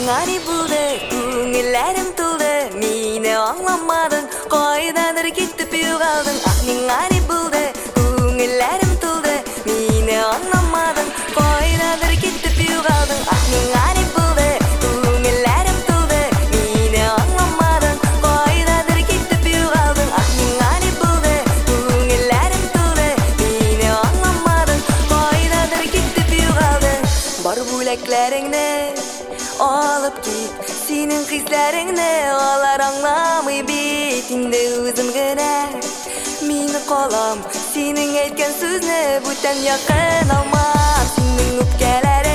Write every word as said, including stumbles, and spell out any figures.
Ани булды, күңелләрем тулды, мине аңламадың, кайдадыр китеп югалдың. Ахның ани булды, күңелләрем тулды, мине аңламадың, кайдадыр китеп югалдың. Ахның ани булды, күңелләрем тулды, мине аңламадың, кайдадыр китеп югалдың. Ахның ани булды, күңелләрем тулды, мине аңламадың, кайдадыр китеп югалдың. Бар бүләкләреңне алып кит, синең хисләреңне алар аңламый бит. Инде үзем генә мин калам, синең әйткән сүзне бүтән якын алмам. Синең үпкәләрең